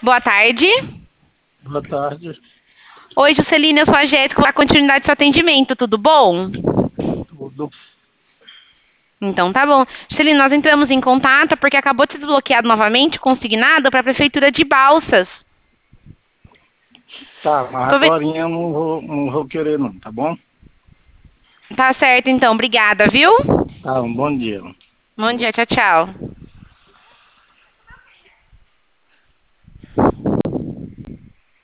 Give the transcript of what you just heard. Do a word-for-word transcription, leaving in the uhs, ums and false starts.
boa tarde. Boa tarde. Oi, Juscelina, eu sou a Jéssica, a continuidade do seu atendimento, tudo bom? Tudo. Então tá bom. Juscelina, nós entramos em contato porque acabou de ser desbloqueado novamente, consignado para a Prefeitura de Balsas. Tá, mas Tô ve- agora eu não vou, não vou querer não, tá bom? Tá certo então, obrigada, viu? Tá, um bom dia. Bom dia, tchau, tchau.